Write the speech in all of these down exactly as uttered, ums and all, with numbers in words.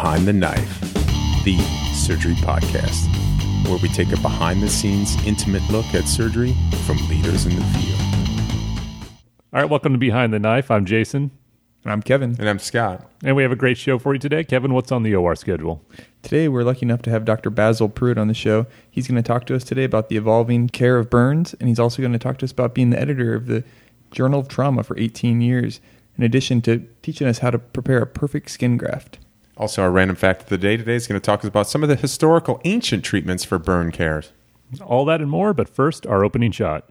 Behind the Knife, the surgery podcast, where we take a behind-the-scenes, intimate look at surgery from leaders in the field. All right, welcome to Behind the Knife. I'm Jason. And I'm Kevin. And I'm Scott. And we have a great show for you today. Kevin, what's on the O R schedule? Today, we're lucky enough to have Doctor Basil Pruitt on the show. He's going to talk to us today about the evolving care of burns, and he's also going to talk to us about being the editor of the Journal of Trauma for eighteen years, in addition to teaching us how to prepare a perfect skin graft. Also, our random fact of the day today is going to talk about some of the historical ancient treatments for burn cares. All that and more, but first, our opening shot.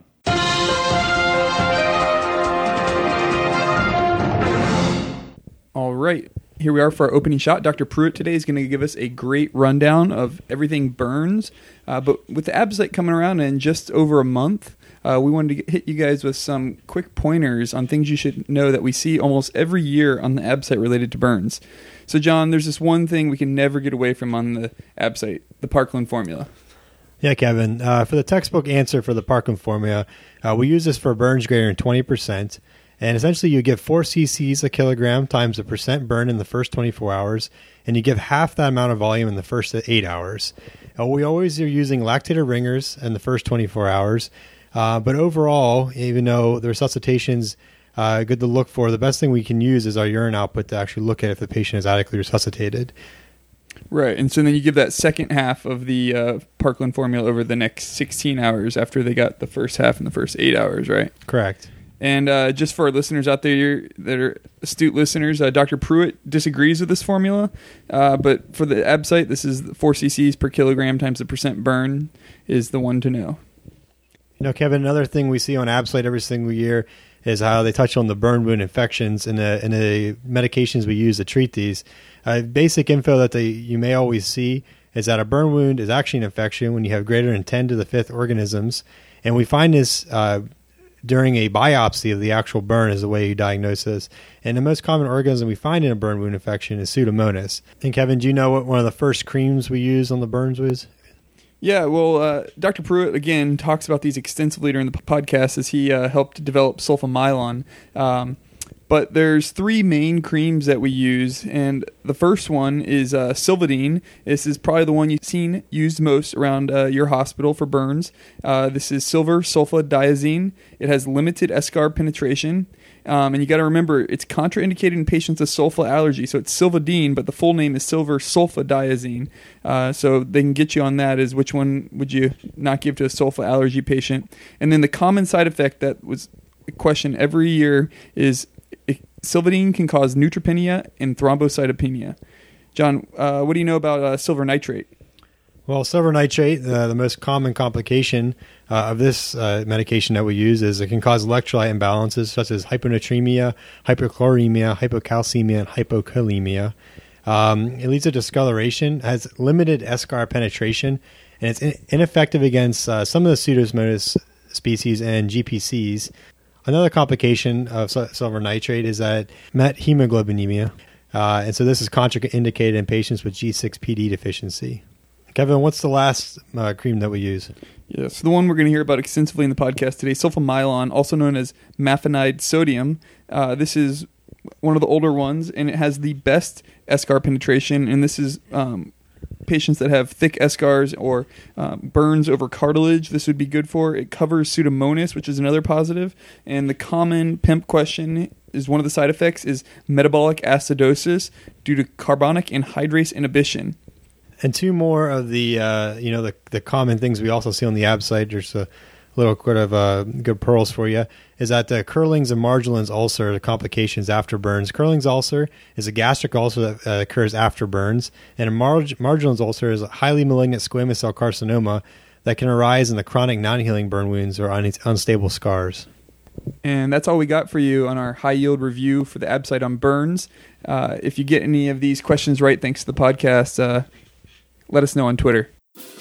All right, here we are for our opening shot. Doctor Pruitt today is going to give us a great rundown of everything burns. Uh, but with the ABSITE coming around in just over a month, uh, we wanted to get, hit you guys with some quick pointers on things you should know that we see almost every year on the ABSITE related to burns. So, John, there's this one thing we can never get away from on the ABSITE, the Parkland formula. Yeah, Kevin. Uh, for the textbook answer for the Parkland formula, uh, we use this for burns greater than twenty percent. And essentially, you give four cc's a kilogram times the percent burn in the first twenty-four hours, and you give half that amount of volume in the first eight hours. Uh, we always are using lactated ringers in the first twenty-four hours. Uh, but overall, even though the resuscitation's uh, good to look for, the best thing we can use is our urine output to actually look at if the patient is adequately resuscitated. Right, and so then you give that second half of the uh, Parkland formula over the next sixteen hours after they got the first half in the first eight hours, right? Correct. And uh, just for our listeners out there that are astute listeners, uh, Doctor Pruitt disagrees with this formula. Uh, but for the ABSITE, this is four cc's per kilogram times the percent burn is the one to know. You know, Kevin, another thing we see on ABSITE every single year is how they touch on the burn wound infections and the, and the medications we use to treat these. Uh, basic info that they, you may always see is that a burn wound is actually an infection when you have greater than ten to the fifth organisms. And we find this uh, during a biopsy of the actual burn is the way you diagnose this. And the most common organism we find in a burn wound infection is Pseudomonas. And Kevin, do you know what one of the first creams we use on the burns was? Yeah, well, uh, Doctor Pruitt, again, talks about these extensively during the podcast as he uh, helped develop sulfamylon. Um, but there's three main creams that we use, and the first one is uh, Silvadene. This is probably the one you've seen used most around uh, your hospital for burns. Uh, this is silver sulfadiazine. It has limited eschar penetration. Um, and you got to remember, it's contraindicated in patients with sulfa allergy. So it's Silvadene, but the full name is silver sulfadiazine. Uh, so they can get you on that is which one would you not give to a sulfa allergy patient. And then the common side effect that was a question every year is Silvadene can cause neutropenia and thrombocytopenia. John, uh, what do you know about uh, silver nitrate? Well, silver nitrate, uh, the most common complication uh, of this uh, medication that we use is it can cause electrolyte imbalances such as hyponatremia, hypochloremia, hypocalcemia, and hypokalemia. Um, it leads to discoloration, has limited eschar penetration, and it's in- ineffective against uh, some of the Pseudomonas species and G P Cs. Another complication of sil- silver nitrate is that methemoglobinemia, uh, and so this is contraindicated in patients with G six P D deficiency. Kevin, what's the last uh, cream that we use? Yeah, so the one we're going to hear about extensively in the podcast today, sulfamylon, also known as mafenide sodium. Uh, this is one of the older ones, and it has the best eschar penetration, and this is um, patients that have thick eschars or uh, burns over cartilage. This would be good for. It covers Pseudomonas, which is another positive, and the common P E M P question is one of the side effects is metabolic acidosis due to carbonic anhydrase inhibition. And two more of the, uh, you know, the the common things we also see on the ABSITE, just a little bit of uh, good pearls for you, is that the Curling's and Marjolin's ulcer, the complications after burns. Curling's ulcer is a gastric ulcer that uh, occurs after burns, and a Mar- Marjolin's ulcer is a highly malignant squamous cell carcinoma that can arise in the chronic non-healing burn wounds or un- unstable scars. And that's all we got for you on our high-yield review for the ABSITE on burns. Uh, if you get any of these questions right, thanks to the podcast, uh, let us know on Twitter.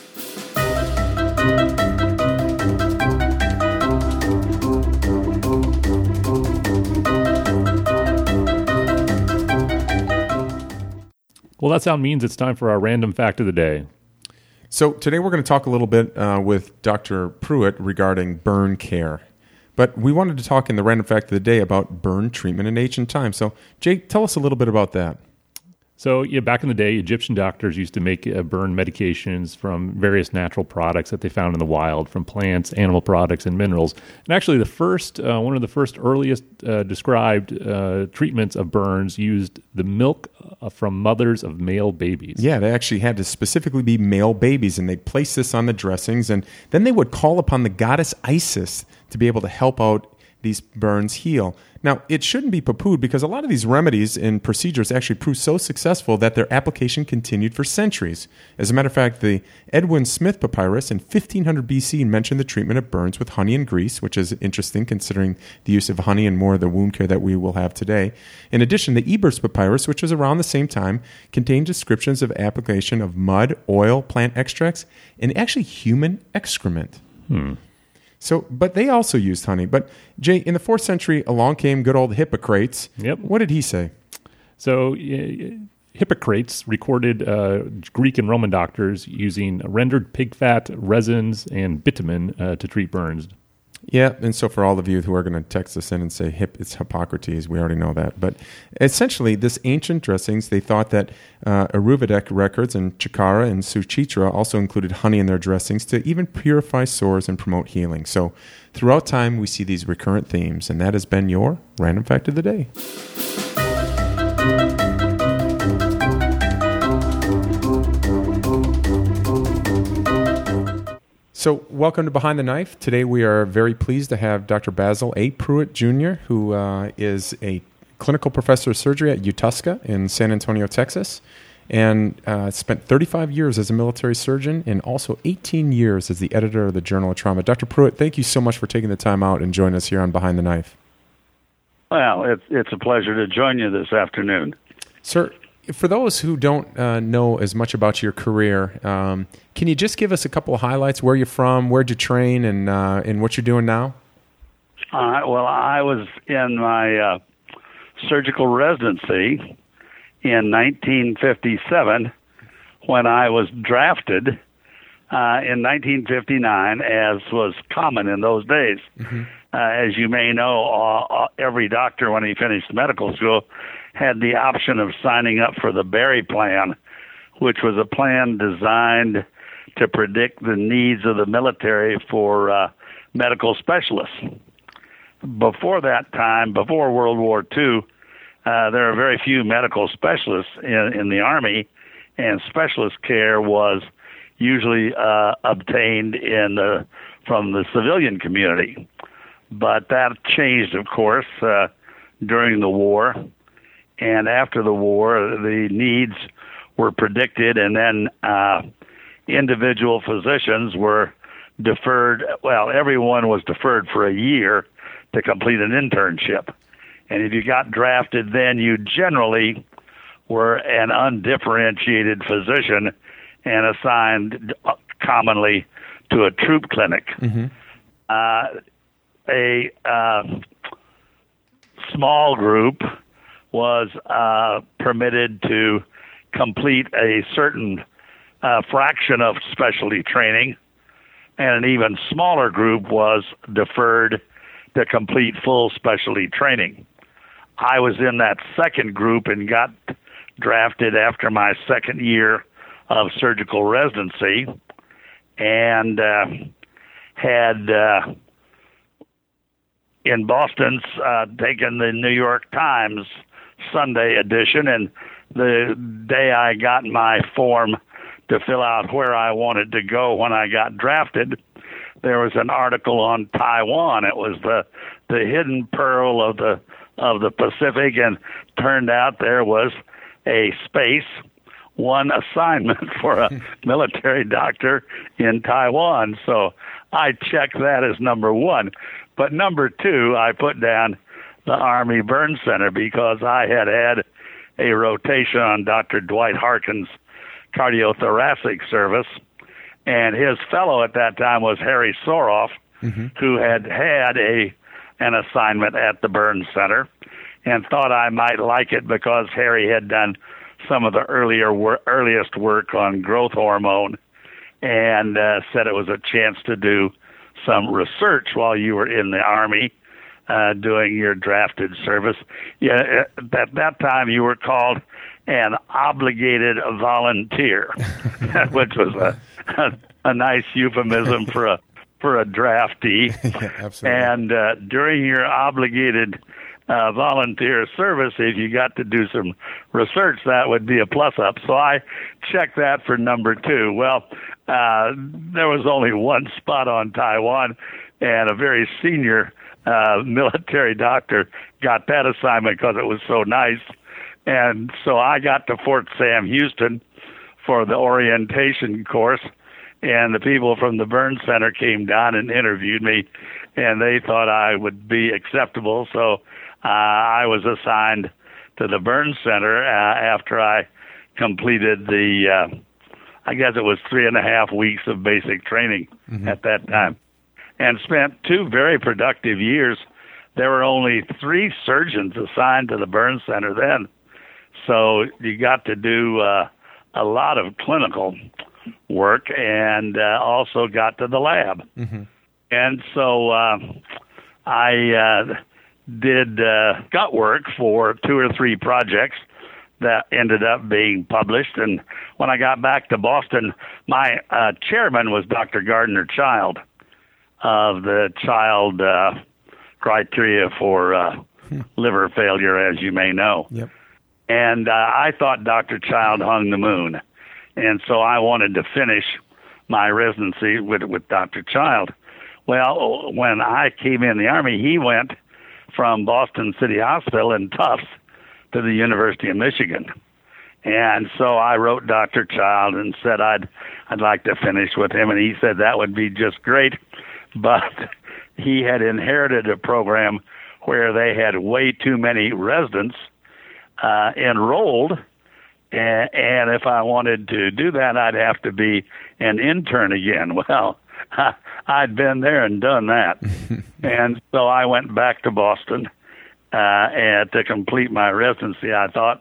Well, that sound means it's time for our random fact of the day. So today we're going to talk a little bit uh, with Doctor Pruitt regarding burn care. But we wanted to talk in the random fact of the day about burn treatment in ancient times. So, Jake, tell us a little bit about that. So, yeah, back in the day, Egyptian doctors used to make uh, burn medications from various natural products that they found in the wild, from plants, animal products, and minerals. And actually, the first, uh, one of the first earliest uh, described uh, treatments of burns used the milk uh, from mothers of male babies. Yeah, they actually had to specifically be male babies, and they'd place this on the dressings, and then they would call upon the goddess Isis to be able to help out these burns heal. Now, it shouldn't be poo-pooed because a lot of these remedies and procedures actually proved so successful that their application continued for centuries. As a matter of fact, the Edwin Smith Papyrus in fifteen hundred B C mentioned the treatment of burns with honey and grease, which is interesting considering the use of honey and more of the wound care that we will have today. In addition, the Ebers Papyrus, which was around the same time, contained descriptions of application of mud, oil, plant extracts, and actually human excrement. Hmm. So, but they also used honey. But Jay, in the fourth century, along came good old Hippocrates. Yep. What did he say? So, uh, Hippocrates recorded uh, Greek and Roman doctors using rendered pig fat, resins, and bitumen uh, to treat burns. Yeah, and so for all of you who are going to text us in and say hip, it's Hippocrates, we already know that. But essentially, this ancient dressings, they thought that uh, Ayurvedic records and Chakara and Suchitra also included honey in their dressings to even purify sores and promote healing. So throughout time, we see these recurrent themes, and that has been your Random Fact of the Day. So welcome to Behind the Knife. Today we are very pleased to have Doctor Basil A. Pruitt, Junior, who uh, is a clinical professor of surgery at UTUSCA in San Antonio, Texas, and uh, spent thirty-five years as a military surgeon and also eighteen years as the editor of the Journal of Trauma. Doctor Pruitt, thank you so much for taking the time out and joining us here on Behind the Knife. Well, it's, it's a pleasure to join you this afternoon. Sir, for those who don't uh, know as much about your career, um, can you just give us a couple of highlights? Where you're from, where'd you train, and uh, and what you're doing now? Uh, well, I was in my uh, surgical residency in nineteen fifty-seven when I was drafted uh, in nineteen fifty-nine, as was common in those days. Mm-hmm. Uh, as you may know, uh, every doctor, when he finished medical school, had the option of signing up for the Berry Plan, which was a plan designed to predict the needs of the military for uh, medical specialists. Before that time, before World War Two, uh, there were very few medical specialists in, in the Army, and specialist care was usually uh, obtained in the, from the civilian community. But that changed, of course, uh, during the war. And after the war, the needs were predicted, and then uh, individual physicians were deferred. Well, everyone was deferred for a year to complete an internship. And if you got drafted, then you generally were an undifferentiated physician and assigned commonly to a troop clinic. Mm-hmm. Uh, a uh, small group was uh, permitted to complete a certain uh, fraction of specialty training, and an even smaller group was deferred to complete full specialty training. I was in that second group and got drafted after my second year of surgical residency, and uh, had uh, in Boston uh, taken the New York Times Sunday edition, and the day I got my form to fill out where I wanted to go when I got drafted, there was an article on Taiwan. It was the the hidden pearl of the of the Pacific, and turned out there was a space, one assignment for a military doctor in Taiwan. So I checked that as number one. But number two, I put down the Army Burn Center because I had had a rotation on Doctor Dwight Harkin's cardiothoracic service, and his fellow at that time was Harry Soroff, mm-hmm. who had had a an assignment at the Burn Center, and thought I might like it because Harry had done some of the earlier wor- earliest work on growth hormone, and uh, said it was a chance to do some research while you were in the Army uh, doing your drafted service. Yeah, at that time you were called an obligated volunteer, which was a, a a nice euphemism for a for a draftee. Yeah, absolutely. And uh, during your obligated uh, volunteer service, if you got to do some research, that would be a plus up. So I checked that for number two. Well, uh, there was only one spot on Taiwan, and a very senior uh, military doctor got that assignment because it was so nice. And so I got to Fort Sam Houston for the orientation course, and the people from the Burn Center came down and interviewed me, and they thought I would be acceptable. So uh, I was assigned to the Burn Center uh, after I completed the, uh, I guess it was three and a half weeks of basic training mm-hmm. at that time, and spent two very productive years. There were only three surgeons assigned to the Burn Center then, so you got to do uh, a lot of clinical work, and uh, also got to the lab. Mm-hmm. And so uh, I uh, did uh, gut work for two or three projects that ended up being published. And when I got back to Boston, my uh, chairman was Doctor Gardner Child of the Child uh, criteria for uh, hmm. liver failure, as you may know. Yep. And uh, I thought Doctor Child hung the moon. And so I wanted to finish my residency with, with Doctor Child. Well, when I came in the Army, he went from Boston City Hospital in Tufts to the University of Michigan. And so I wrote Doctor Child and said I'd I'd like to finish with him, and he said that would be just great. But he had inherited a program where they had way too many residents uh, enrolled, and, and if I wanted to do that, I'd have to be an intern again. Well, I'd been there and done that. And so I went back to Boston uh, and to complete my residency, I thought.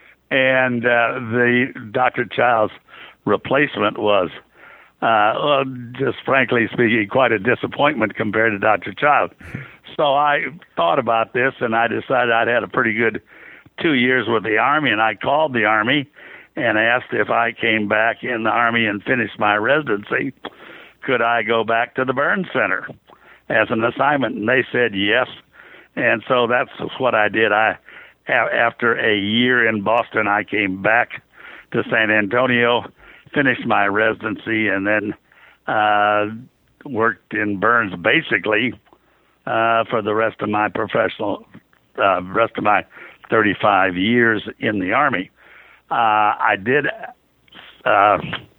And uh, the Doctor Child's replacement was, uh, well, just frankly speaking, quite a disappointment compared to Doctor Child. So I thought about this, and I decided I'd had a pretty good two years with the Army, and I called the Army and asked if I came back in the Army and finished my residency, could I go back to the Burn Center as an assignment? And they said yes. And so that's what I did. I, after a year in Boston, I came back to San Antonio, finished my residency, and then uh, worked in burns basically uh, for the rest of my professional, uh, rest of my thirty-five years in the Army. Uh, I did, uh,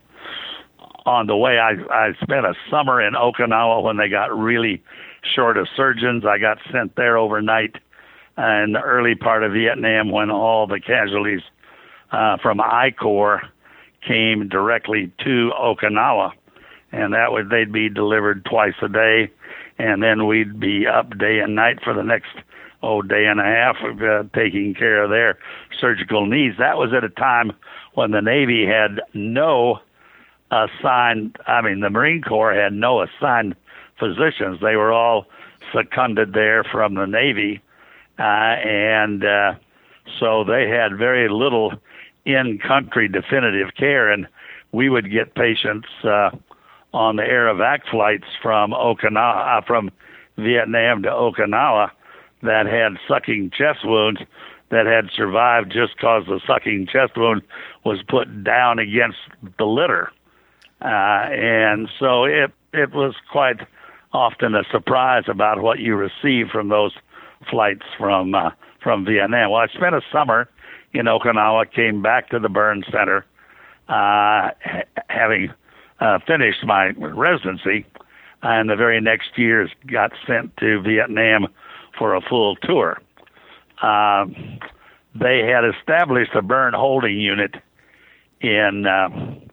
on the way, I, I spent a summer in Okinawa when they got really short of surgeons. I got sent there overnight in the early part of Vietnam when all the casualties uh, from I CORPS came directly to Okinawa, and that would they'd be delivered twice a day, and then we'd be up day and night for the next oh day and a half of uh, taking care of their surgical needs. That was at a time when the Navy had no assigned, I mean, the Marine Corps had no assigned physicians. They were all seconded there from the Navy, uh, and uh, so they had very little in-country definitive care, and we would get patients uh, on the Aerovac flights from Okinawa, uh, from Vietnam to Okinawa, that had sucking chest wounds that had survived just because the sucking chest wound was put down against the litter. Uh, and so it it was quite often a surprise about what you receive from those flights from uh, from Vietnam. Well, I spent a summer in Okinawa, came back to the Burn Center, uh, ha- having uh, finished my residency, and the very next year got sent to Vietnam for a full tour. Uh, they had established a burn holding unit in uh,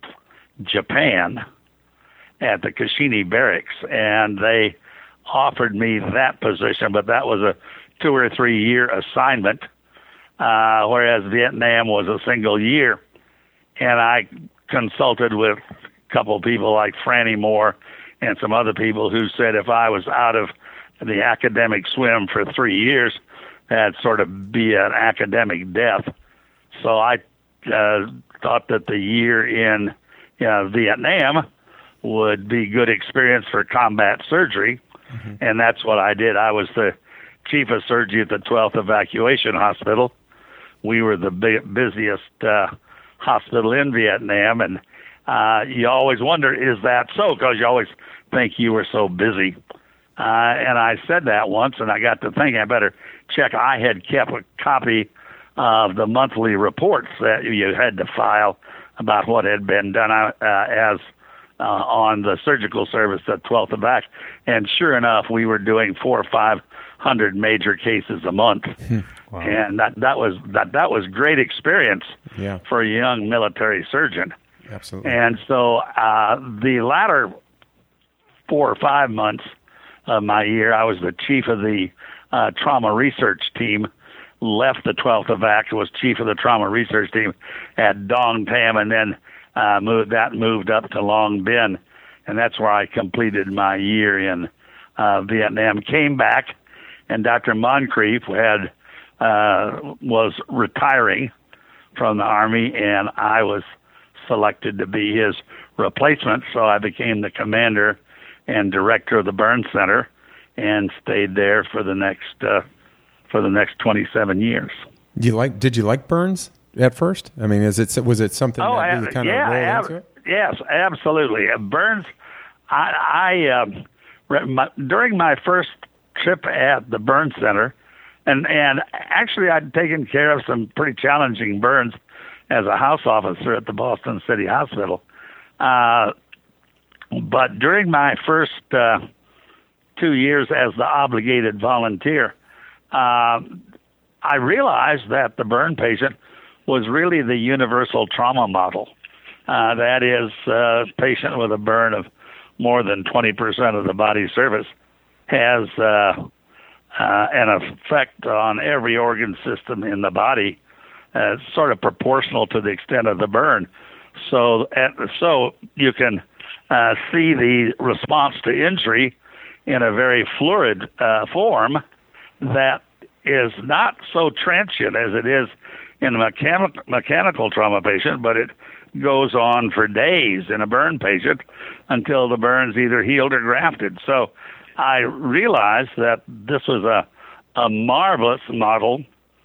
Japan at the Kashini Barracks, and they offered me that position, but that was a two or three year assignment, uh, whereas Vietnam was a single year. And I consulted with a couple of people like Franny Moore and some other people who said if I was out of the academic swim for three years, that'd sort of be an academic death. So I uh, thought that the year in uh, Vietnam would be good experience for combat surgery, mm-hmm. and that's what I did. I was the chief of surgery at the twelfth Evacuation Hospital. We were the bu- busiest uh, hospital in Vietnam, and uh, you always wonder, is that so? Because you always think you were so busy. Uh, and I said that once, and I got to thinking I better check. I had kept a copy of the monthly reports that you had to file about what had been done uh, as uh, on the surgical service at twelfth Evac. And sure enough, we were doing four or five hundred major cases a month. Wow. And that, that was that, that was great experience yeah. for a young military surgeon. Absolutely. And so uh, the latter four or five months of my year, I was the chief of the uh, trauma research team, left the twelfth Evac, was chief of the trauma research team at Dong Tam, and then uh, moved that moved up to Long Binh. And that's where I completed my year in uh, Vietnam. Came back, and Doctor Moncrief had uh, was retiring from the Army, and I was selected to be his replacement. So I became the commander and director of the Burn Center, and stayed there for the next uh, for the next twenty-seven years. Do you like? Did you like burns at first? I mean, is it was it something oh, that uh, really kind yeah, of rolled ab- into it? Yes, absolutely. Uh, burns. I, I um, re- my, during my first trip at the Burn Center, and and actually I'd taken care of some pretty challenging burns as a house officer at the Boston City Hospital. Uh, but during my first uh, two years as the obligated volunteer, uh, I realized that the burn patient was really the universal trauma model. Uh, that is, a patient with a burn of more than twenty percent of the body surface has uh, uh, an effect on every organ system in the body, uh, sort of proportional to the extent of the burn. So, at, so you can uh, see the response to injury in a very fluid uh, form that is not so transient as it is in a mechanic, mechanical trauma patient, but it goes on for days in a burn patient until the burn's either healed or grafted. So I realized that this was a, a marvelous model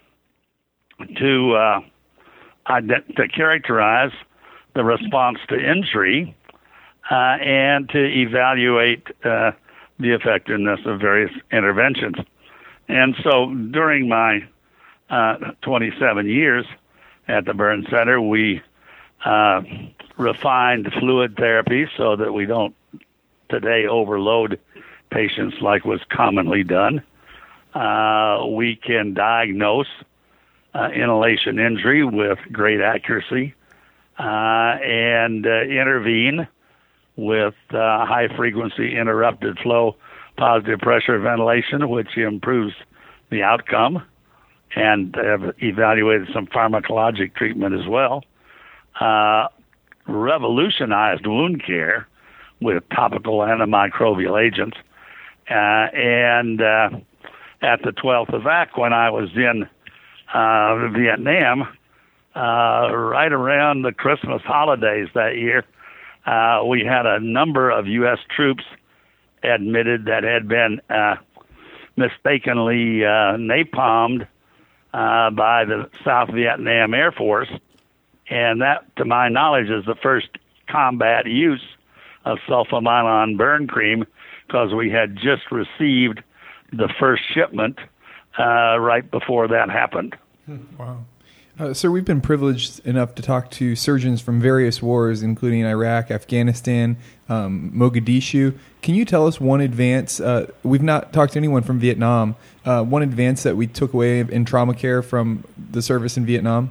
to uh, ident- to characterize the response to injury uh, and to evaluate uh, the effectiveness of various interventions. And so during my uh, twenty-seven years at the Burn Center, we uh, refined fluid therapy so that we don't today overload patients like was commonly done. Uh, we can diagnose uh, inhalation injury with great accuracy uh, and uh, intervene with uh, high-frequency interrupted flow positive pressure ventilation, which improves the outcome, and have evaluated some pharmacologic treatment as well. Uh, revolutionized wound care with topical antimicrobial agents. Uh, and uh, at the twelfth Evac, when I was in uh, Vietnam, uh, right around the Christmas holidays that year, uh, we had a number of U S troops admitted that had been uh, mistakenly uh, napalmed uh, by the South Vietnam Air Force. And that, to my knowledge, is the first combat use of sulfamylon burn cream, because we had just received the first shipment uh, right before that happened. Wow. Uh, sir, we've been privileged enough to talk to surgeons from various wars, including Iraq, Afghanistan, um, Mogadishu. Can you tell us one advance? Uh, we've not talked to anyone from Vietnam. Uh, one advance that we took away in trauma care from the service in Vietnam?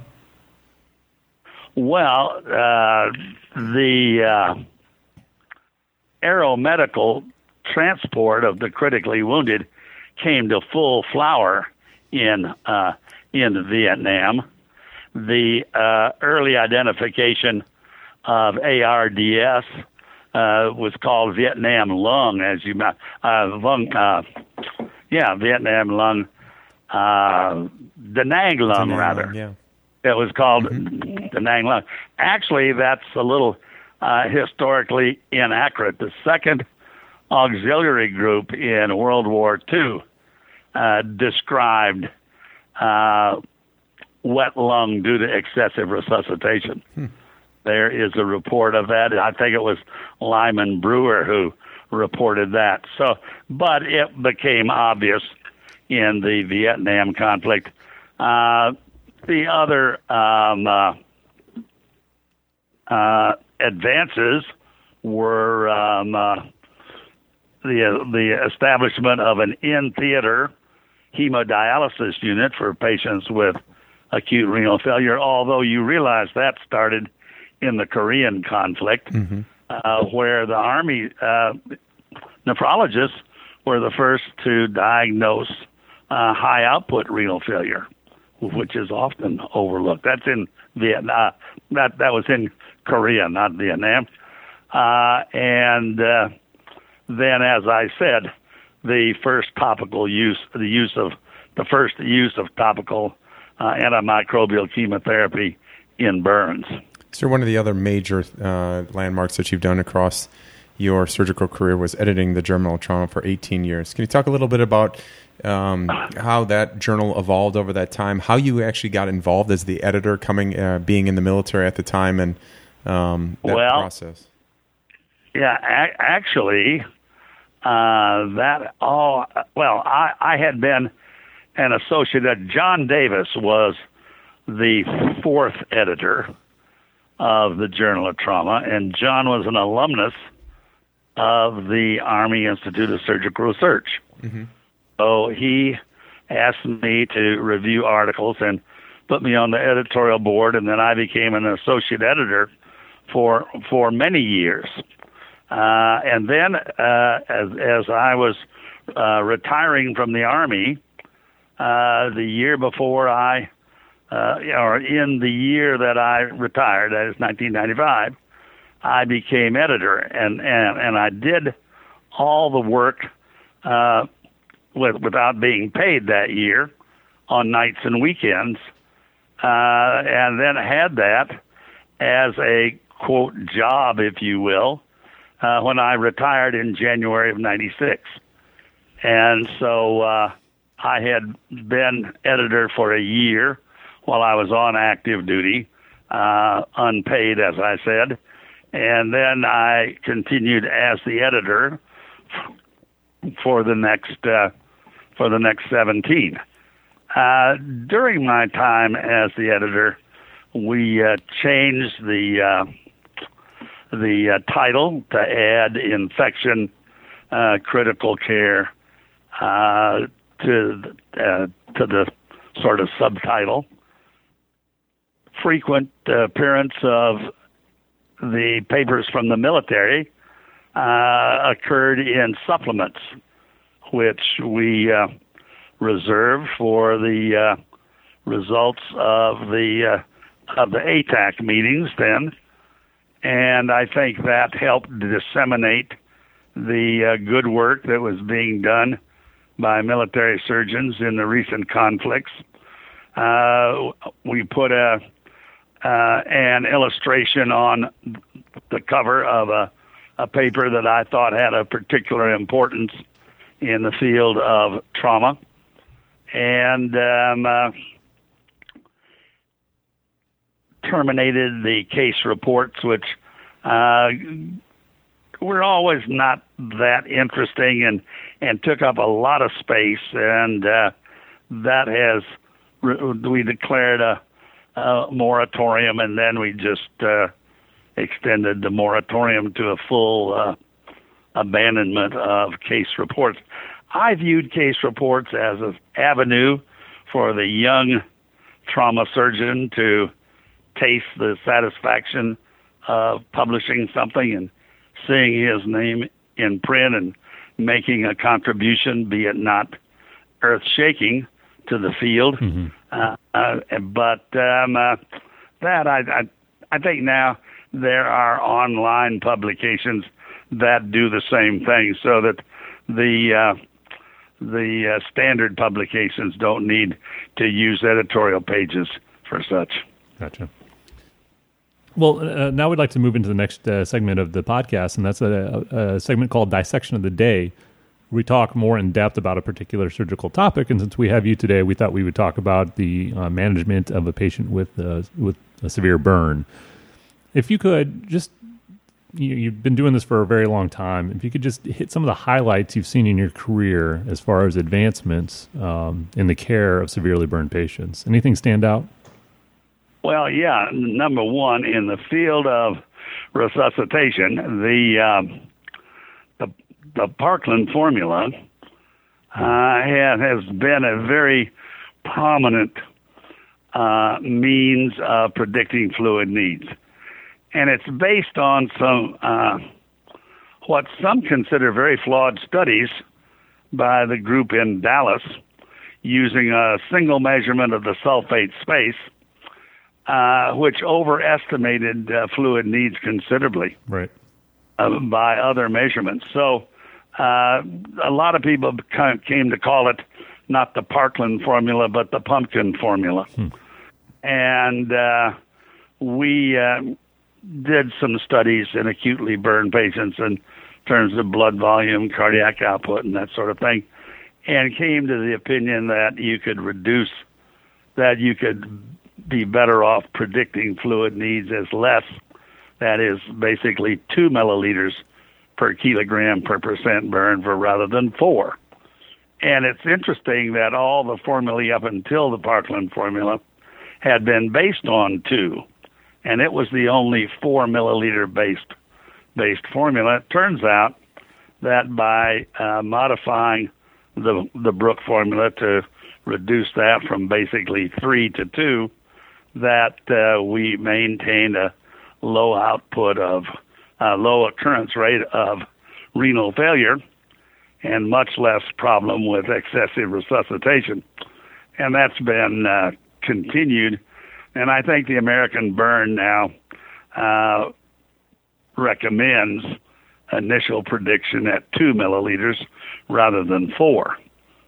Well, uh, the uh, aeromedical transport of the critically wounded came to full flower in uh, in Vietnam. The uh, early identification of A R D S uh, was called Vietnam lung, as you uh, lung, uh, yeah, Vietnam lung, uh, Da Nang lung, Da Nang rather. lung, yeah. It was called mm-hmm. the Nang Lung. Actually, that's a little uh, historically inaccurate. The second auxiliary group in World War Two uh, described uh, wet lung due to excessive resuscitation. Hmm. There is a report of that. I think it was Lyman Brewer who reported that. So, but it became obvious in the Vietnam conflict. Uh, the other um, uh, uh, advances were um, uh, the the establishment of an in-theater hemodialysis unit for patients with acute renal failure. Although you realize that started in the Korean conflict, mm-hmm. uh, where the Army uh, nephrologists were the first to diagnose uh, high output renal failure, which is often overlooked. That's in Vietnam. That that was in Korea, not Vietnam. Uh, and uh, then, as I said, the first topical use, the use of the first use of topical uh, antimicrobial chemotherapy in burns. So one of the other major uh, landmarks that you've done across your surgical career was editing the Journal of Trauma for eighteen years. Can you talk a little bit about um, how that journal evolved over that time, how you actually got involved as the editor, coming uh, being in the military at the time, and um, that well, process? Yeah, a- actually, uh, that all, well, I, I had been an associate. John Davis was the fourth editor of the Journal of Trauma, and John was an alumnus of the Army Institute of Surgical Research. Mm-hmm. So he asked me to review articles and put me on the editorial board, and then I became an associate editor for for many years. Uh, and then, uh, as as I was uh, retiring from the Army, uh, the year before I Uh, or in the year that I retired, that is nineteen ninety-five, I became editor, and, and, and I did all the work uh, with, without being paid that year on nights and weekends, uh, and then had that as a, quote, job, if you will, uh, when I retired in January of ninety-six. And so uh, I had been editor for a year while I was on active duty, uh, unpaid, as I said. And then I continued as the editor for the next uh, for the next seventeen. Uh, during my time as the editor, we uh, changed the uh, the uh, title to add infection uh, critical care uh, to uh, to the sort of subtitle. Frequent uh, appearance of the papers from the military uh, occurred in supplements, which we uh, reserved for the uh, results of the uh, of the A T A C meetings then, and I think that helped disseminate the uh, good work that was being done by military surgeons in the recent conflicts. Uh, we put a Uh, an illustration on the cover of a, a paper that I thought had a particular importance in the field of trauma. And um, uh, terminated the case reports, which uh, were always not that interesting and, and took up a lot of space. And uh, that has, we declared a Uh, moratorium, and then we just uh, extended the moratorium to a full uh, abandonment of case reports. I viewed case reports as an avenue for the young trauma surgeon to taste the satisfaction of publishing something and seeing his name in print and making a contribution, be it not earth-shaking, to the field. Mm-hmm. Uh, uh, but um, uh, that I, I I think now there are online publications that do the same thing, so that the uh, the uh, standard publications don't need to use editorial pages for such. Gotcha. Well, uh, now we'd like to move into the next uh, segment of the podcast, and that's a, a segment called Dissection of the Day. We talk more in depth about a particular surgical topic, and since we have you today, we thought we would talk about the uh, management of a patient with uh, with a severe burn. If you could just, you, you've been doing this for a very long time, if you could just hit some of the highlights you've seen in your career as far as advancements um, in the care of severely burned patients. Anything stand out? Well, yeah. Number one, in the field of resuscitation, the um, the, the Parkland formula uh, has, has been a very prominent uh, means of predicting fluid needs, and it's based on some uh, what some consider very flawed studies by the group in Dallas using a single measurement of the sulfate space. Uh, which overestimated uh, fluid needs considerably, right, uh, by other measurements. So uh, a lot of people came to call it not the Parkland formula, but the pumpkin formula. Hmm. And uh, we uh, did some studies in acutely burned patients in terms of blood volume, cardiac output, and that sort of thing, and came to the opinion that you could reduce, that you could be better off predicting fluid needs as less, that is basically two milliliters per kilogram per percent burn for rather than four. And it's interesting that all the formulae up until the Parkland formula had been based on two, and it was the only four milliliter based based formula. It turns out that by uh, modifying the the Brook formula to reduce that from basically three to two, that uh, we maintained a low output of, uh, low occurrence rate of renal failure and much less problem with excessive resuscitation. And that's been uh, continued. And I think the American Burn now uh, recommends initial prediction at two milliliters rather than four.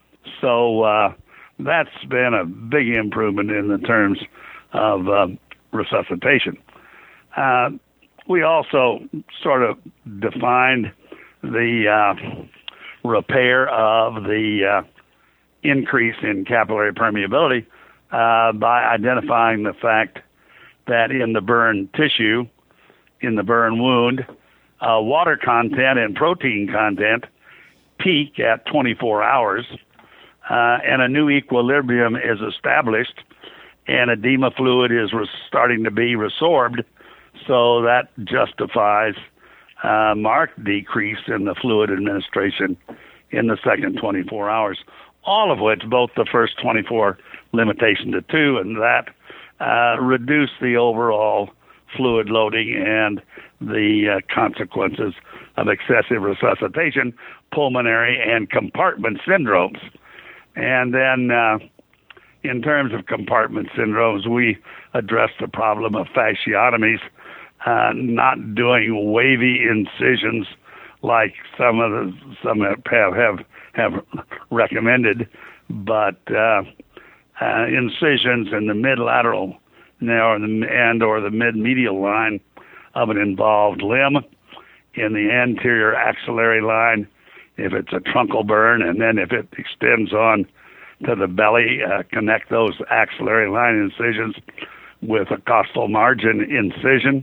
So uh, that's been a big improvement in the terms of uh, resuscitation. Uh, we also sort of defined the uh, repair of the uh, increase in capillary permeability uh, by identifying the fact that in the burn tissue, in the burn wound, uh, water content and protein content peak at twenty-four hours, uh, and a new equilibrium is established, and edema fluid is re- starting to be resorbed, so that justifies a marked decrease in the fluid administration in the second twenty-four hours, all of which, both the first twenty-four limitation to two and that, uh, reduce the overall fluid loading and the uh, consequences of excessive resuscitation, pulmonary and compartment syndromes. And then uh, in terms of compartment syndromes, we address the problem of fasciotomies, uh, not doing wavy incisions like some of the some have have have recommended, but uh, uh, incisions in the mid-lateral or the, and or the mid-medial line of an involved limb, in the anterior axillary line if it's a truncal burn, and then if it extends on to the belly, uh, connect those axillary line incisions with a costal margin incision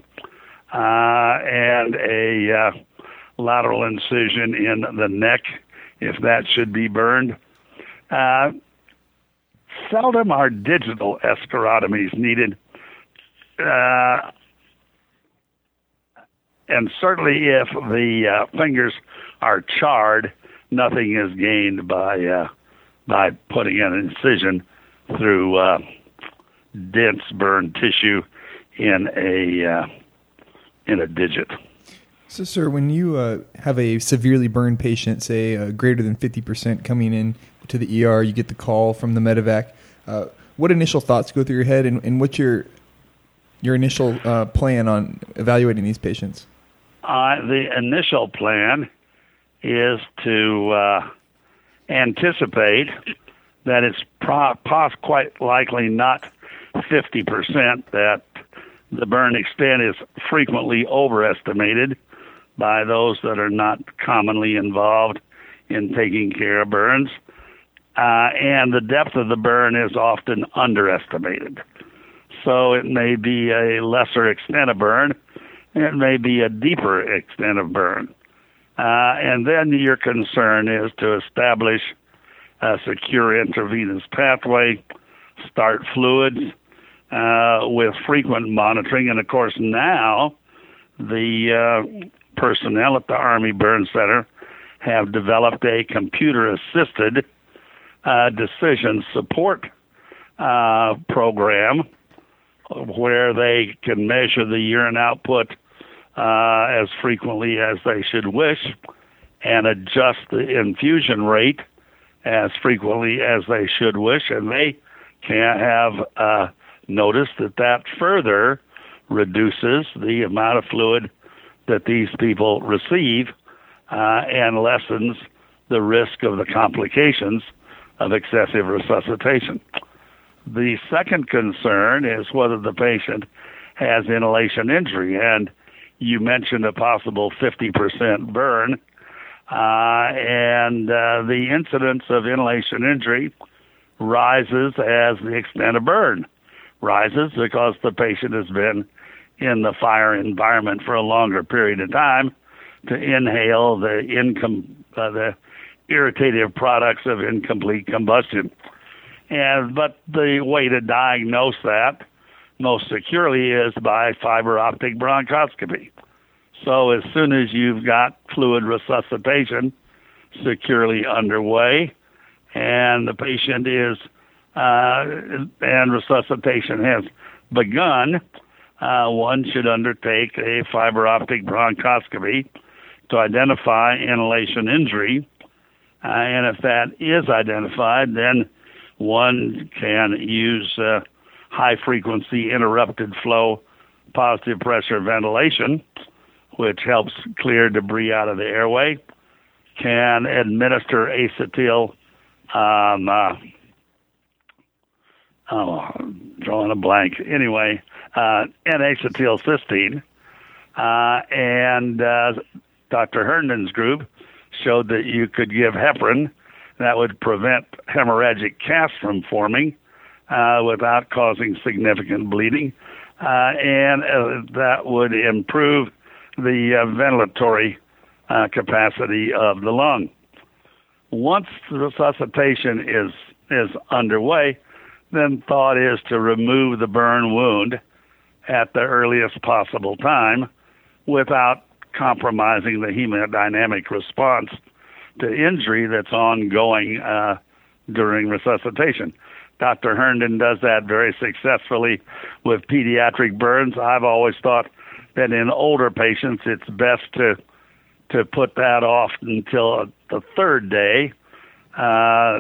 uh, and a uh, lateral incision in the neck if that should be burned. Uh, seldom are digital escharotomies needed. Uh, and certainly if the uh, fingers are charred, nothing is gained by uh, by putting an incision through uh, dense burned tissue in a uh, in a digit. So, sir, when you uh, have a severely burned patient, say uh, greater than fifty percent coming in to the E R, you get the call from the medevac. Uh, what initial thoughts go through your head, and, and what's your your initial uh, plan on evaluating these patients? Uh, the initial plan is to uh, anticipate that it's pro- pos- quite likely not fifty percent that The burn extent is frequently overestimated by those that are not commonly involved in taking care of burns. Uh, and the depth of the burn is often underestimated. So it may be a lesser extent of burn, it may be a deeper extent of burn. Uh, and then your concern is to establish a secure intravenous pathway, start fluids uh, with frequent monitoring. And of course, now the uh, personnel at the Army Burn Center have developed a computer-assisted uh, decision support uh, program where they can measure the urine output uh, as frequently as they should wish and adjust the infusion rate as frequently as they should wish. And they can have uh, noticed that that further reduces the amount of fluid that these people receive uh, and lessens the risk of the complications of excessive resuscitation. The second concern is whether the patient has inhalation injury, and you mentioned a possible fifty percent burn, uh, and uh, the incidence of inhalation injury rises as the extent of burn rises because the patient has been in the fire environment for a longer period of time to inhale the incom- uh, the irritative products of incomplete combustion. And but the way to diagnose that most securely is by fiber optic bronchoscopy. So as soon as you've got fluid resuscitation securely underway and the patient is uh, and resuscitation has begun, uh, one should undertake a fiber optic bronchoscopy to identify inhalation injury. Uh, and if that is identified, then one can use uh, high-frequency interrupted flow positive pressure ventilation, which helps clear debris out of the airway, can administer acetyl, um, uh, oh, I'm drawing a blank. Anyway, uh, N-acetylcysteine, uh, and uh, Doctor Herndon's group showed that you could give heparin. That would prevent hemorrhagic casts from forming uh, without causing significant bleeding, uh, and uh, that would improve the uh, ventilatory uh, capacity of the lung. Once the resuscitation is is underway, then thought is to remove the burn wound at the earliest possible time without compromising the hemodynamic response to injury that's ongoing uh, during resuscitation. Doctor Herndon does that very successfully with pediatric burns. I've always thought that in older patients, it's best to to put that off until the third day uh,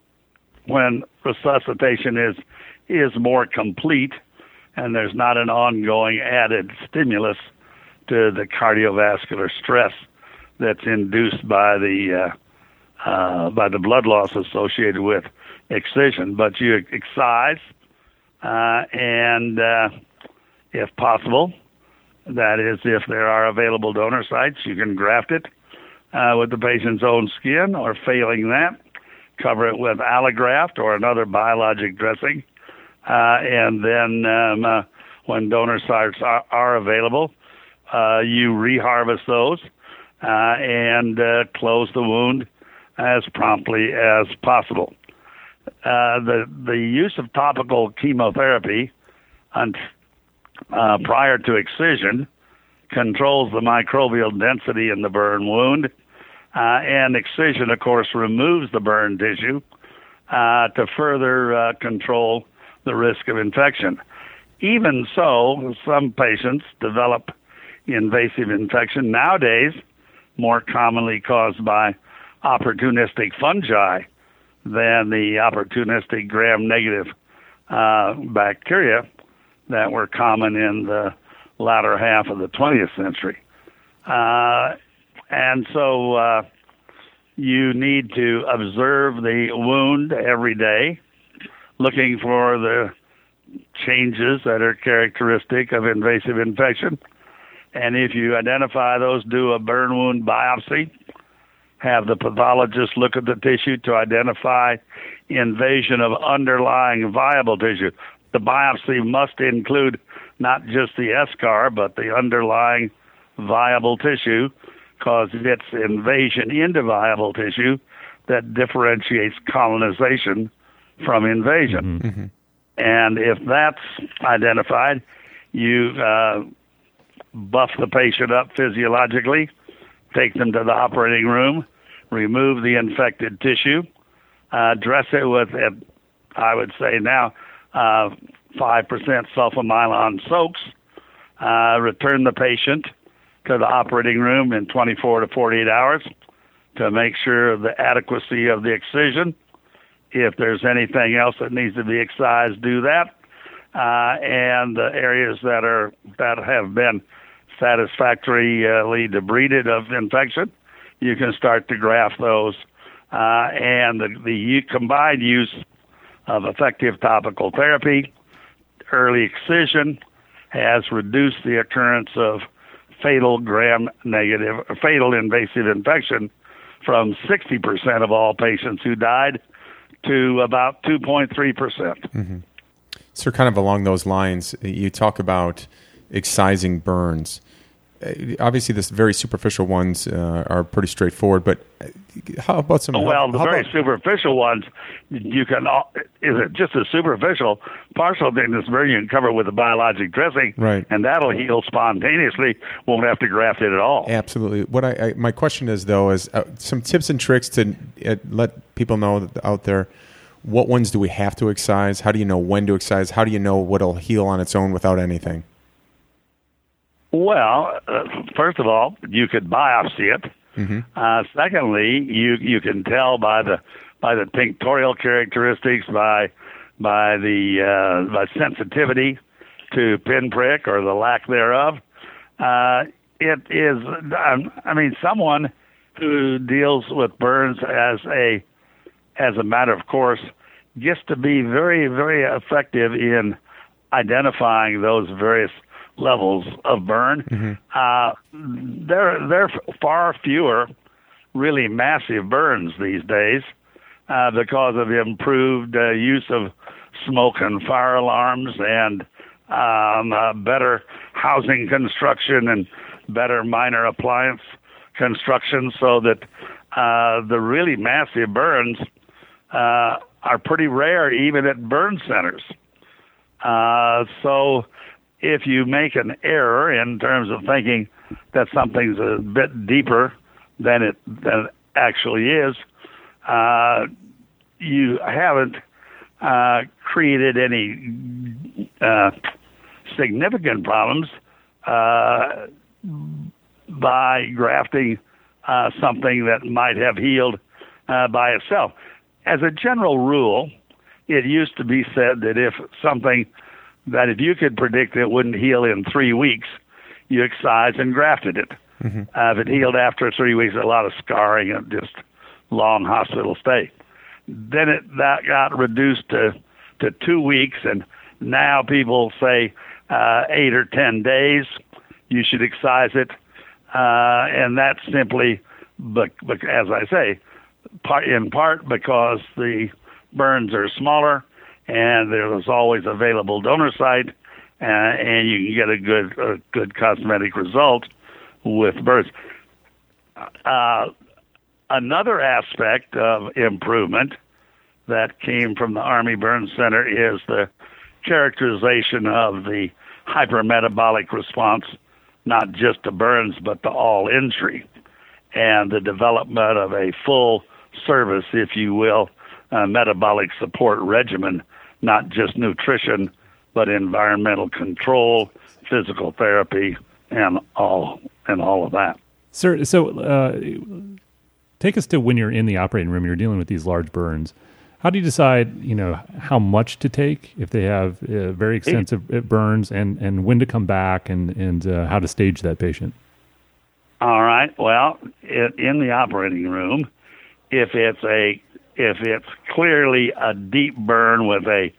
when resuscitation is is more complete and there's not an ongoing added stimulus to the cardiovascular stress that's induced by the uh, uh, by the blood loss associated with excision. But you excise, uh, and uh, if possible, that is, if there are available donor sites, you can graft it uh, with the patient's own skin, or failing that, cover it with allograft or another biologic dressing, uh, and then um, uh, when donor sites are, are available, uh, you reharvest those uh, and uh, close the wound as promptly as possible. Uh, the the use of topical chemotherapy on, uh, prior to excision controls the microbial density in the burn wound, uh, and excision, of course, removes the burn tissue uh, to further uh, control the risk of infection. Even so, some patients develop invasive infection nowadays, more commonly caused by opportunistic fungi than the opportunistic gram-negative uh, bacteria that were common in the latter half of the twentieth century. Uh, and so uh, you need to observe the wound every day, looking for the changes that are characteristic of invasive infection. And if you identify those, do a burn wound biopsy, have the pathologist look at the tissue to identify invasion of underlying viable tissue. The biopsy must include not just the eschar, but the underlying viable tissue, because it's invasion into viable tissue that differentiates colonization from invasion. Mm-hmm. And if that's identified, you uh, buff the patient up physiologically, take them to the operating room, remove the infected tissue, uh, dress it with, uh, I would say now, uh, five percent sulfamylon soaks, uh, return the patient to the operating room in twenty-four to forty-eight hours to make sure of the adequacy of the excision. If there's anything else that needs to be excised, do that. Uh, and the areas that are that have been satisfactorily debrided of infection, you can start to graft those. Uh, and the, the combined use of effective topical therapy, early excision, has reduced the occurrence of fatal gram-negative, fatal invasive infection from sixty percent of all patients who died to about two point three percent. Mm-hmm. So kind of along those lines, you talk about excising burns. Uh, obviously, the very superficial ones uh, are pretty straightforward, but how about some... Well, the how very about, superficial ones, you can... Is it just a superficial partial thickness burn? You can cover with a biologic dressing, right, and that'll heal spontaneously. Won't have to graft it at all. Absolutely. What I, I my question is, though, is uh, some tips and tricks to uh, let people know that out there, what ones do we have to excise? How do you know when to excise? How do you know what'll heal on its own without anything? Well, uh, first of all, you could biopsy it. Mm-hmm. Uh, secondly, you you can tell by the by the tinctorial characteristics, by by the uh, by sensitivity to pinprick or the lack thereof. Uh, it is, um, I mean, someone who deals with burns as a as a matter of course gets to be very, very effective in identifying those various levels of burn. Mm-hmm. Uh, there, there are far fewer really massive burns these days uh, because of improved uh, use of smoke and fire alarms and um, uh, better housing construction and better minor appliance construction, so that uh, the really massive burns uh, are pretty rare even at burn centers. Uh, so if you make an error in terms of thinking that something's a bit deeper than it, than it actually is, uh, you haven't uh, created any uh, significant problems uh, by grafting uh, something that might have healed uh, by itself. As a general rule, it used to be said that if something that if you could predict it wouldn't heal in three weeks, you excised and grafted it. Mm-hmm. Uh, if it healed after three weeks, a lot of scarring and just long hospital stay. Then it that got reduced to to two weeks, and now people say uh, eight or ten days. You should excise it, uh, and that's simply, but, but as I say, part, in part because the burns are smaller, and there's always available donor site, uh, and you can get a good a good cosmetic result with burns. Uh, another aspect of improvement that came from the Army Burn Center is the characterization of the hypermetabolic response, not just to burns, but to all injury, and the development of a full service, if you will, uh, metabolic support regimen, not just nutrition, but environmental control, physical therapy, and all and all of that. Sir, so uh, take us to when you're in the operating room, you're dealing with these large burns. How do you decide, you know, how much to take if they have uh, very extensive burns, and, and when to come back, and and uh, how to stage that patient? All right. Well, it, in the operating room, if it's a if it's clearly a deep burn with a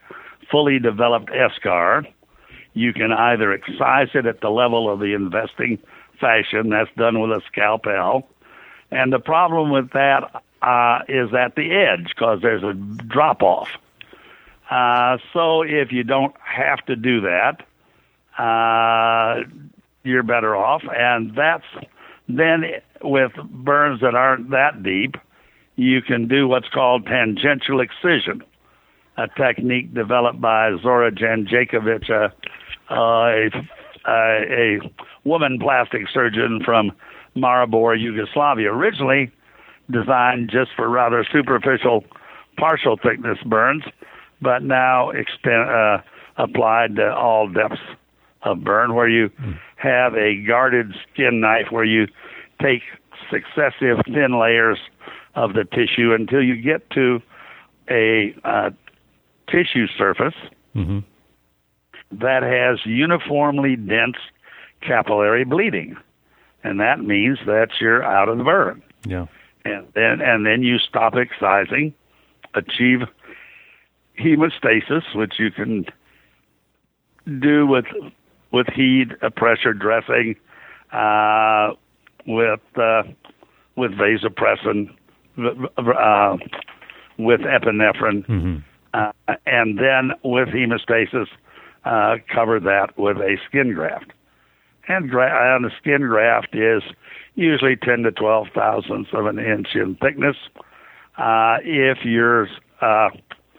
fully developed eschar. You can either excise it at the level of the investing fashion. That's done with a scalpel. And the problem with that uh, is at the edge because there's a drop-off. Uh, so if you don't have to do that, uh, you're better off. And that's then with burns that aren't that deep, you can do what's called tangential excision, a technique developed by Zora Janjakovic, a, a, a, a woman plastic surgeon from Maribor, Yugoslavia, originally designed just for rather superficial, partial thickness burns, but now extend, uh, applied to all depths of burn, where you mm. have a guarded skin knife where you take successive thin layers of the tissue until you get to a uh, tissue surface mm-hmm. that has uniformly dense capillary bleeding. And that means that you're out of the burn. Yeah. And then and then you stop excising, achieve hemostasis, which you can do with with heat, a pressure dressing, uh, with uh, with vasopressin, uh, with epinephrine, mm-hmm. uh, and then with hemostasis, uh, cover that with a skin graft. And, gra- and the skin graft is usually ten to twelve thousandths of an inch in thickness. Uh, if you're uh,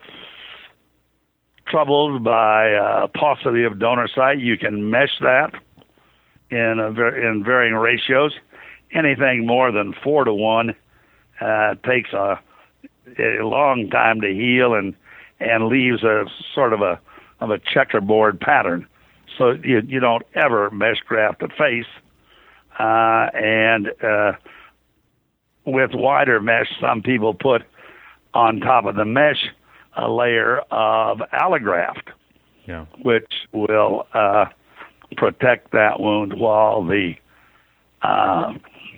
troubled by uh, paucity of donor site, you can mesh that in a ver- in varying ratios. Anything more than four to one uh, takes a, a long time to heal and and leaves a sort of a of a checkerboard pattern. So you you don't ever mesh graft the face, uh, and uh, with wider mesh, some people put on top of the mesh a layer of allograft, yeah. which will uh, protect that wound while the uh,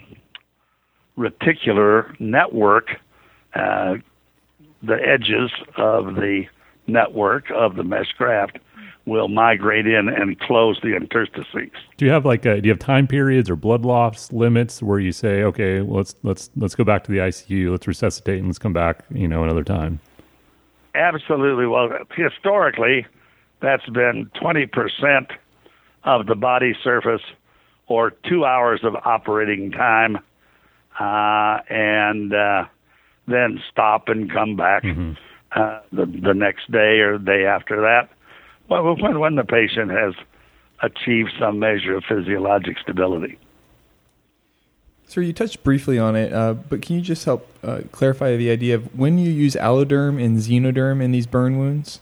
reticular network, uh, the edges of the network of the mesh graft, will migrate in and close the interstices. Do you have like a, do you have time periods or blood loss limits where you say, okay, well, let's let's let's go back to the I C U, let's resuscitate, and let's come back, you know, another time? Absolutely. Well, historically, that's been twenty percent of the body surface or two hours of operating time, uh, and uh, then stop and come back mm-hmm. uh, the the next day or the day after that. Well, when, when the patient has achieved some measure of physiologic stability. Sir, you touched briefly on it, uh, but can you just help uh, clarify the idea of when you use alloderm and xenoderm in these burn wounds?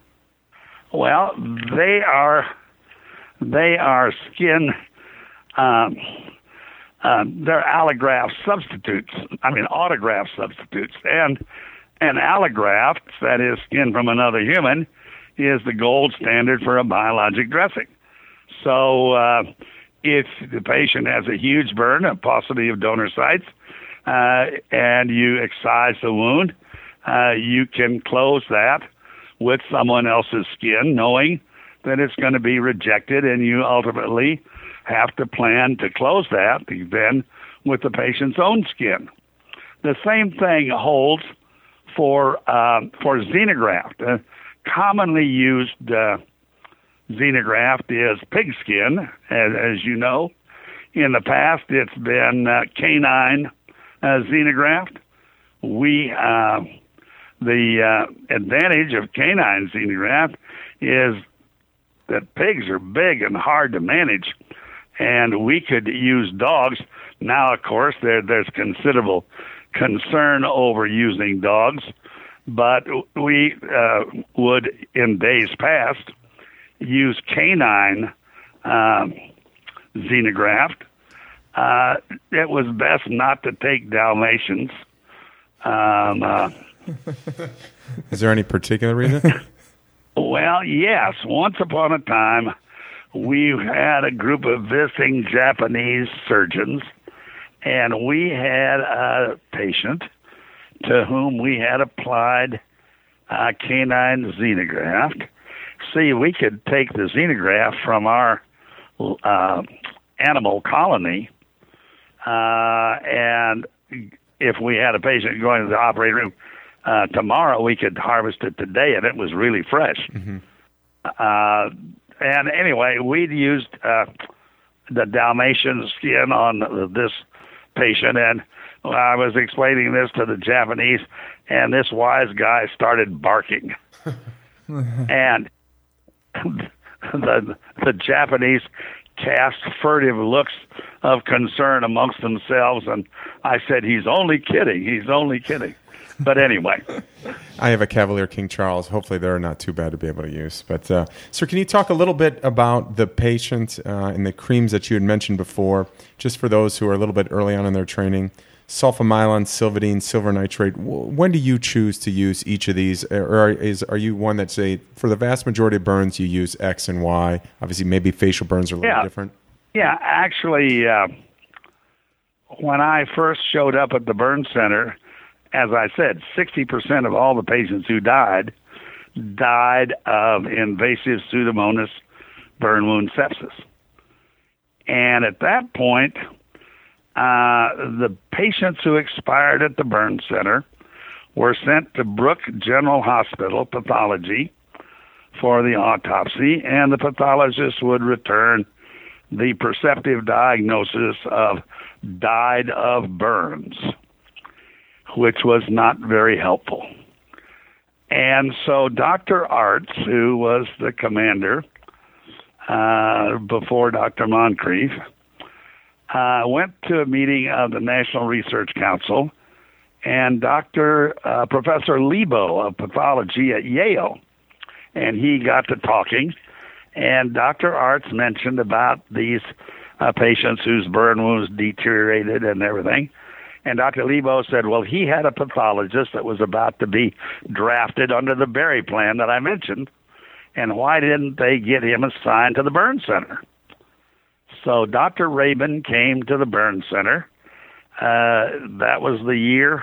Well, they are they are skin. Um, um, they're allograft substitutes. I mean, autograft substitutes, and an allograft, that is skin from another human, is the gold standard for a biologic dressing. So uh, if the patient has a huge burn, a paucity of donor sites, uh, and you excise the wound, uh, you can close that with someone else's skin, knowing that it's going to be rejected, and you ultimately have to plan to close that then with the patient's own skin. The same thing holds for uh, for xenograft. Uh, commonly used uh, xenograft is pig skin, as, as you know. In the past, it's been uh, canine uh, xenograft. We uh, the uh, advantage of canine xenograft is that pigs are big and hard to manage, and we could use dogs. Now, of course, there there's considerable concern over using dogs, but we uh, would, in days past, use canine um, xenograft. Uh, it was best not to take Dalmatians. Um, uh, Is there any particular reason? Well, yes. Once upon a time, we had a group of visiting Japanese surgeons, and we had a patient to whom we had applied uh, canine xenograft, see, we could take the xenograph from our uh, animal colony, uh, and if we had a patient going to the operating room uh, tomorrow, we could harvest it today, and it was really fresh. Mm-hmm. Uh, and anyway, we'd used uh, the Dalmatian skin on this patient, and I was explaining this to the Japanese, and this wise guy started barking. And the the Japanese cast furtive looks of concern amongst themselves, and I said, he's only kidding, he's only kidding. But anyway. I have a Cavalier King Charles. Hopefully they're not too bad to be able to use. But, uh, sir, can you talk a little bit about the patient uh, and the creams that you had mentioned before, just for those who are a little bit early on in their training? Sulfamylon, Silvadene, silver nitrate. When do you choose to use each of these? Or is are you one that say, for the vast majority of burns, you use X and Y? Obviously, maybe facial burns are a little yeah. different. Yeah, actually, uh, when I first showed up at the burn center, as I said, sixty percent of all the patients who died died of invasive Pseudomonas burn wound sepsis. And at that point, uh, the patients who expired at the burn center were sent to Brooke General Hospital Pathology for the autopsy, and the pathologist would return the perceptive diagnosis of died of burns, which was not very helpful. And so Doctor Arts, who was the commander uh, before Doctor Moncrief, uh, went to a meeting of the National Research Council, and Doctor Uh, Professor Lebo of pathology at Yale, and he got to talking, and Doctor Arts mentioned about these uh, patients whose burn wounds deteriorated and everything. And Doctor Lebo said, well, he had a pathologist that was about to be drafted under the Berry plan that I mentioned, and why didn't they get him assigned to the burn center? So Doctor Rabin came to the burn center. Uh, that was the year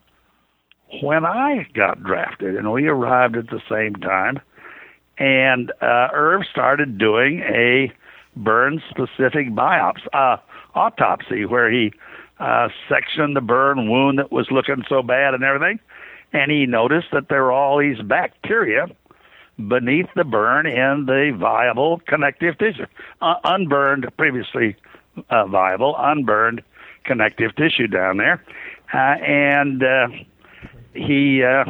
when I got drafted, and we arrived at the same time. And uh, Irv started doing a burn-specific biopsy, uh, autopsy, where he uh, sectioned the burn wound that was looking so bad and everything, and he noticed that there were all these bacteria beneath the burn in the viable connective tissue, uh, unburned, previously uh, viable, unburned connective tissue down there. Uh, and uh, he uh,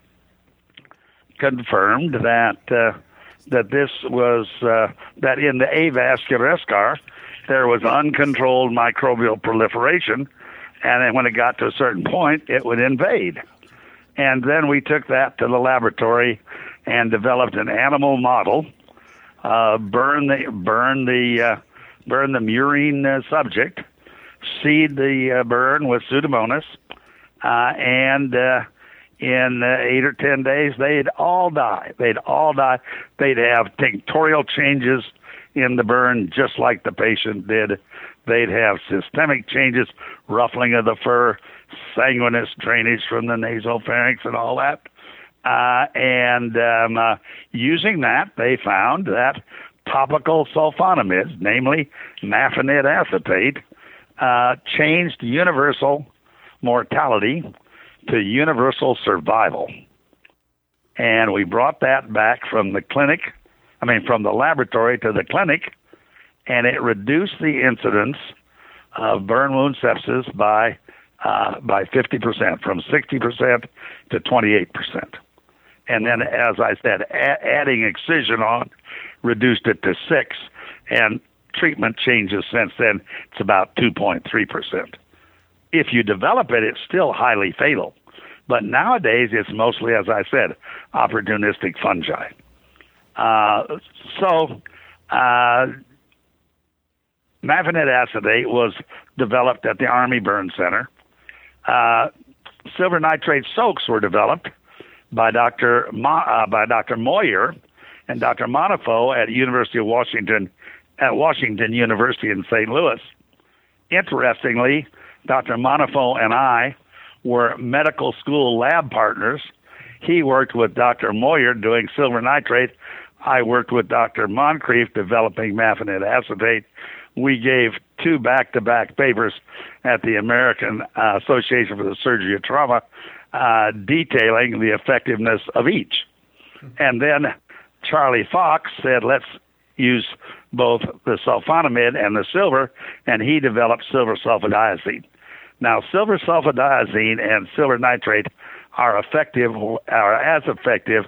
confirmed that uh, that this was, uh, that in the avascular eschar, there was uncontrolled microbial proliferation, and then when it got to a certain point, it would invade. And then we took that to the laboratory and developed an animal model, uh, burn the burn the uh, burn the murine uh, subject, seed the uh, burn with Pseudomonas, uh, and uh, in uh, eight or ten days they'd all die. They'd all die. They'd have tinctorial changes in the burn, just like the patient did. They'd have systemic changes, ruffling of the fur, sanguinous drainage from the nasopharynx and all that. Uh, and um, uh, using that, they found that topical sulfonamides, namely mafenid acetate, uh, changed universal mortality to universal survival. And we brought that back from the clinic, I mean, from the laboratory to the clinic, and it reduced the incidence of burn wound sepsis by uh, by fifty percent, from sixty percent to twenty-eight percent. And then, as I said, a- adding excision on reduced it to six, and treatment changes since then. It's about two point three percent. If you develop it, it's still highly fatal. But nowadays, it's mostly, as I said, opportunistic fungi. Uh, so, uh, mafenid acetate was developed at the Army Burn Center. Uh, silver nitrate soaks were developed by Doctor Mo- uh, by Doctor Moyer and Doctor Monifo at University of Washington, at Washington University in Saint Louis. Interestingly, Doctor Monifo and I were medical school lab partners. He worked with Doctor Moyer doing silver nitrate. I worked with Doctor Moncrief developing mafenid acetate. We gave two back-to-back papers at the American uh, Association for the Surgery of Trauma uh, detailing the effectiveness of each. And then Charlie Fox said, let's use both the sulfonamide and the silver, and he developed silver sulfadiazine. Now, silver sulfadiazine and silver nitrate are effective, are as effective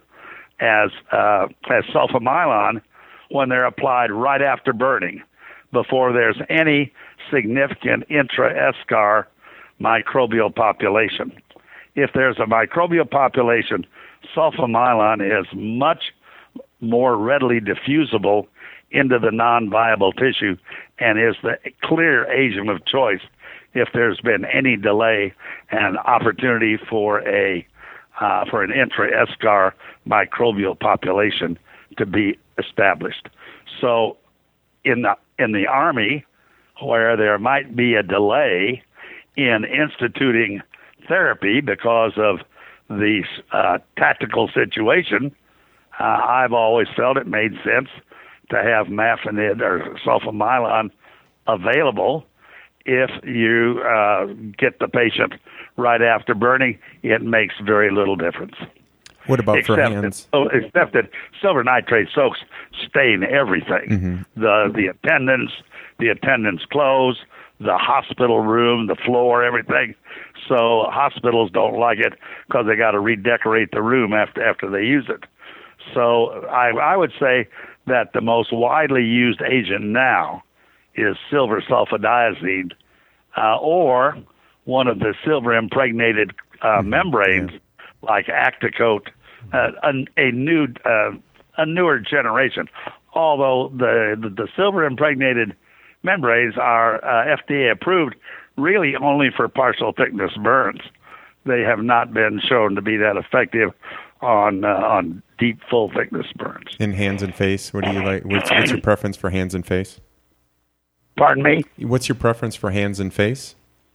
as uh, as sulfamylon when they're applied right after burning, before there's any significant intra-eschar microbial population. If there's a microbial population, sulfamylon is much more readily diffusible into the non-viable tissue and is the clear agent of choice if there's been any delay and opportunity for a uh, for an intra-eschar microbial population to be established. So in the in the Army, where there might be a delay in instituting therapy because of the uh, tactical situation, uh, I've always felt it made sense to have mafenid or sulfamylon available. If you uh, get the patient right after burning, it makes very little difference. What about except for hands? That, oh, except that silver nitrate soaks stain everything. Mm-hmm. The the attendants, the attendants' clothes, the hospital room, the floor, everything. So hospitals don't like it because they got to redecorate the room after after they use it. So I, I would say that the most widely used agent now is silver sulfadiazine, uh, or one of the silver impregnated uh, mm-hmm. membranes yeah. like Acticoat, uh, a, a new uh, a newer generation. Although the the, the silver impregnated membranes are uh, F D A approved really only for partial thickness burns. They have not been shown to be that effective on uh, on deep full thickness burns. In hands and face, what do you like? What's, what's your preference for hands and face? Pardon me? What's your preference for hands and face?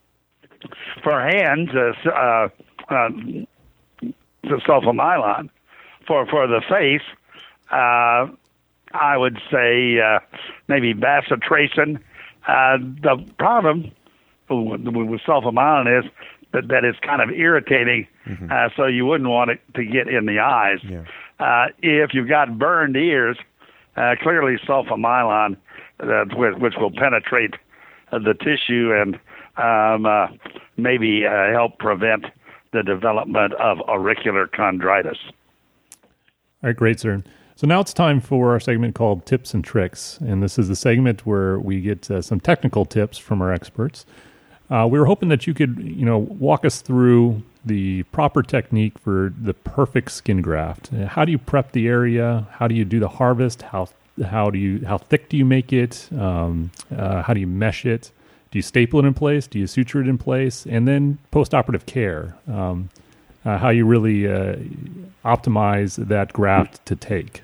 For hands, uh, uh, uh, the sulfamylon. For for the face, uh, I would say uh, maybe bacitracin. Uh, the problem with, with sulfamylon is that, that it's kind of irritating, mm-hmm. uh, so you wouldn't want it to get in the eyes. Yeah. Uh, if you've got burned ears, uh, clearly sulfamylon, uh, which, which will penetrate uh, the tissue and um, uh, maybe uh, help prevent the development of auricular chondritis. All right, great, sir. So now it's time for our segment called Tips and Tricks, and this is the segment where we get uh, some technical tips from our experts. Uh, we were hoping that you could, you know, walk us through the proper technique for the perfect skin graft. How do you prep the area? How do you do the harvest? How how do you how thick do you make it? Um, uh, how do you mesh it? Do you staple it in place? Do you suture it in place? And then post-operative care. Um, uh, how you really uh, optimize that graft to take.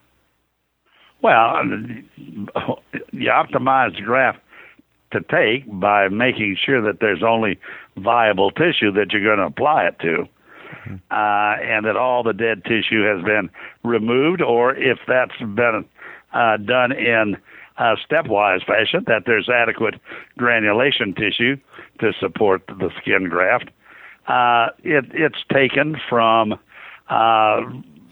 Well, you optimize the graft to take by making sure that there's only viable tissue that you're going to apply it to, mm-hmm. uh, and that all the dead tissue has been removed, or if that's been uh, done in a stepwise fashion, that there's adequate granulation tissue to support the skin graft. Uh, it, it's taken from, uh,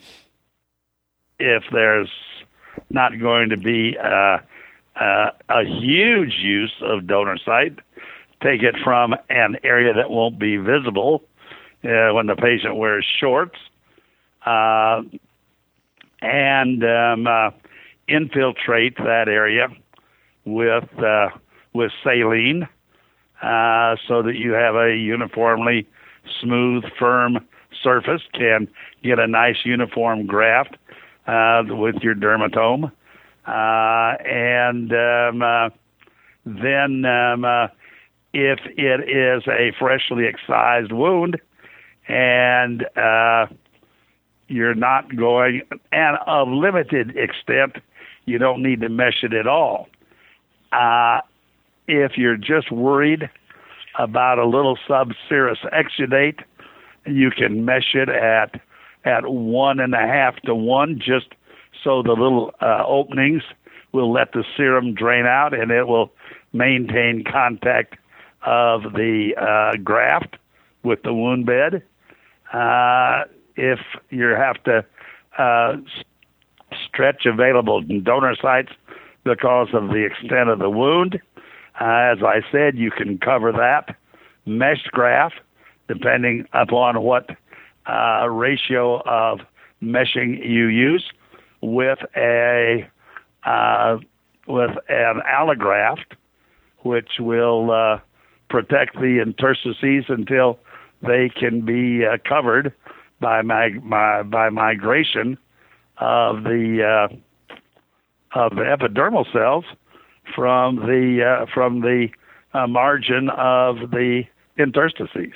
if there's not going to be uh, uh, a huge use of donor site, take it from an area that won't be visible uh, when the patient wears shorts, uh, and um, uh, infiltrate that area with uh, with saline uh, so that you have a uniformly smooth, firm surface, can get a nice uniform graft uh, with your dermatome. Uh, and um, uh, then um, uh, if it is a freshly excised wound and uh, you're not going, and of limited extent, you don't need to mesh it at all. Uh, if you're just worried about a little subserous exudate, you can mesh it at at one and a half to one, just so the little uh, openings will let the serum drain out, and it will maintain contact of the uh, graft with the wound bed. Uh, if you have to uh, stretch available donor sites because of the extent of the wound, uh, as I said, you can cover that mesh graft, depending upon what uh, ratio of meshing you use, with a uh, with an allograft, which will uh, protect the interstices until they can be uh, covered by mig- my, by migration of the uh, of the epidermal cells from the uh, from the uh, margin of the interstices.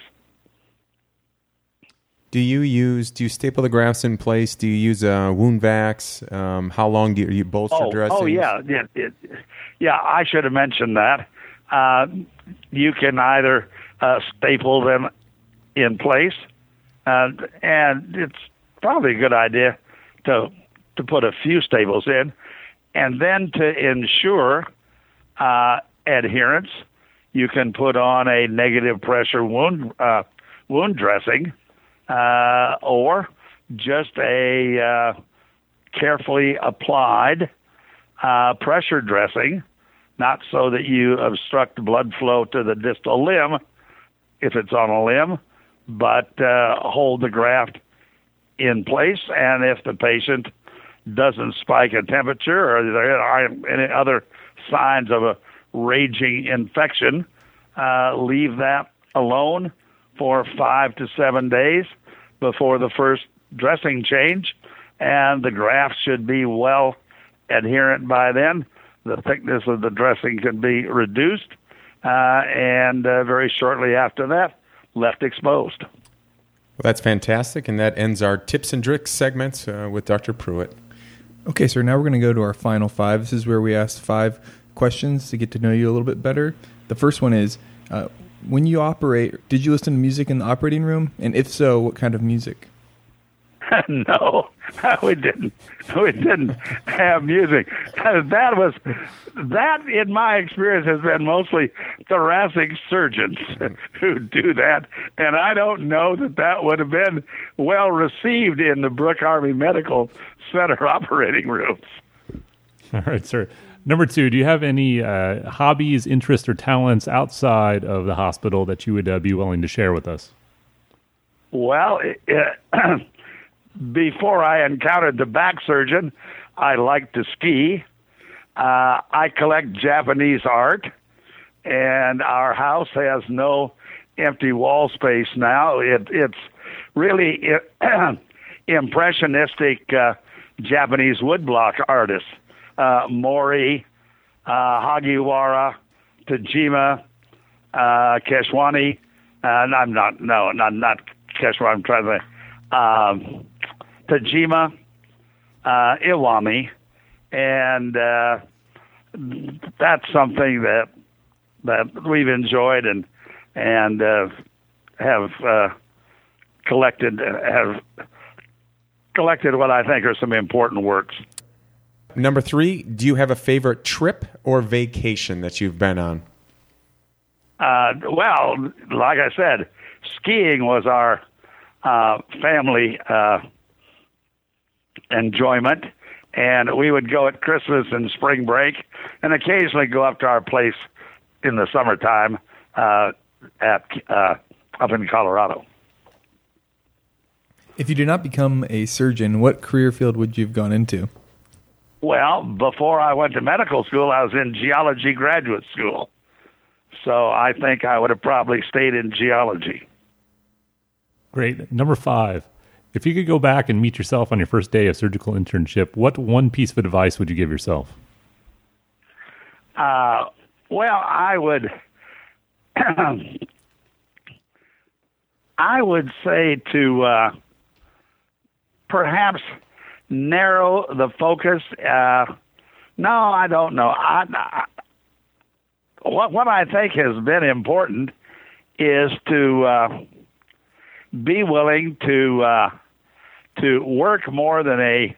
Do you use? Do you staple the grafts in place? Do you use uh, wound vacs? Um, how long do you, you bolster Oh, dressings? oh yeah, yeah, it, yeah. I should have mentioned that. Uh, you can either uh, staple them in place, uh, and it's probably a good idea to to put a few staples in, and then to ensure uh, adherence, you can put on a negative pressure wound uh, wound dressing. Uh, or just a uh, carefully applied uh, pressure dressing, not so that you obstruct blood flow to the distal limb, if it's on a limb, but uh, hold the graft in place. And if the patient doesn't spike a temperature or there are any other signs of a raging infection, uh, leave that alone for five to seven days before the first dressing change, and the graft should be well adherent by then. The thickness of the dressing can be reduced, uh, and uh, very shortly after that, left exposed. Well, that's fantastic, and that ends our tips and tricks segments uh, with Doctor Pruitt. Okay, so now we're going to go to our final five. This is where we ask five questions to get to know you a little bit better. The first one is, uh, when you operate, did you listen to music in the operating room? And if so, what kind of music? No, we didn't. We didn't have music. That was that, in my experience, has been mostly thoracic surgeons who do that, and I don't know that that would have been well received in the Brooke Army Medical Center operating rooms. All right, sir. Number two, do you have any uh, hobbies, interests, or talents outside of the hospital that you would uh, be willing to share with us? Well, uh, before I encountered the back surgeon, I liked to ski. Uh, I collect Japanese art, and our house has no empty wall space now. It, it's really uh, impressionistic uh, Japanese woodblock artists. Uh, Mori, uh, Hagiwara, Tajima, uh, Keshwani. Uh, I'm not, no, not, not Keshwani, I'm trying to think. Um, Tajima, uh, Iwami, and uh, that's something that that we've enjoyed and and uh, have uh, collected have collected what I think are some important works. Number three, do you have a favorite trip or vacation that you've been on? Uh, well, like I said, skiing was our uh, family uh, enjoyment, and we would go at Christmas and spring break, and occasionally go up to our place in the summertime uh, at uh, up in Colorado. If you did not become a surgeon, what career field would you have gone into? Well, before I went to medical school, I was in geology graduate school. So I think I would have probably stayed in geology. Great. Number five, if you could go back and meet yourself on your first day of surgical internship, what one piece of advice would you give yourself? Uh, well, I would, I would say to uh, perhaps narrow the focus. Uh, no, I don't know. I, I, what what I think has been important is to uh, be willing to uh, to work more than a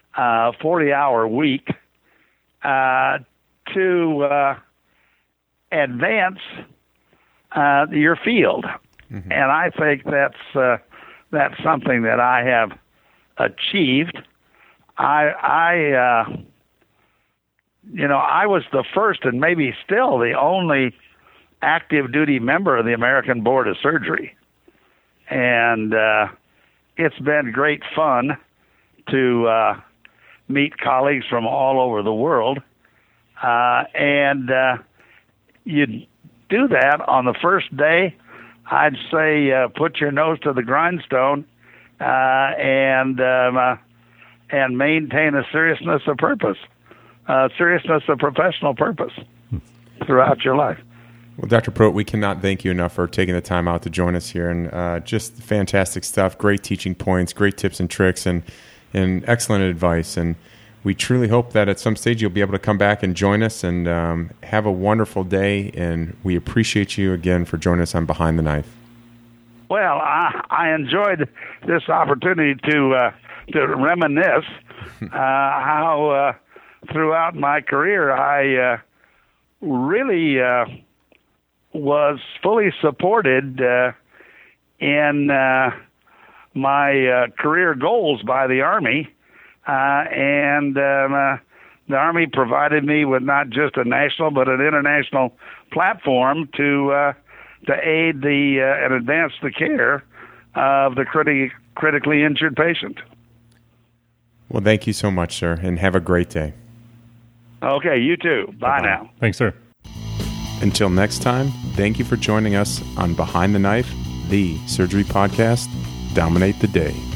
uh, forty-hour week uh, to uh, advance uh, your field. Mm-hmm. And I think that's uh, that's something that I have achieved. I, I uh, you know, I was the first and maybe still the only active duty member of the American Board of Surgery. And uh, it's been great fun to uh, meet colleagues from all over the world. Uh, and uh, you do that on the first day, I'd say uh, put your nose to the grindstone uh, and um, uh, and maintain a seriousness of purpose, uh, seriousness of professional purpose throughout your life. Well, Doctor Pruitt, we cannot thank you enough for taking the time out to join us here, and uh, just fantastic stuff, great teaching points, great tips and tricks, and, and excellent advice. And we truly hope that at some stage you'll be able to come back and join us, and um, have a wonderful day, and we appreciate you again for joining us on Behind the Knife. Well, I, I enjoyed this opportunity to uh, to reminisce uh, how uh, throughout my career I uh, really uh, was fully supported uh, in uh, my uh, career goals by the Army, uh, and um, uh, the Army provided me with not just a national but an international platform to uh, to aid the uh, and advance the care of the criti- critically injured patient. Well, thank you so much, sir, and have a great day. Okay, you too. Bye, Bye-bye. now. Thanks, sir. Until next time, thank you for joining us on Behind the Knife, the surgery podcast. Dominate the day.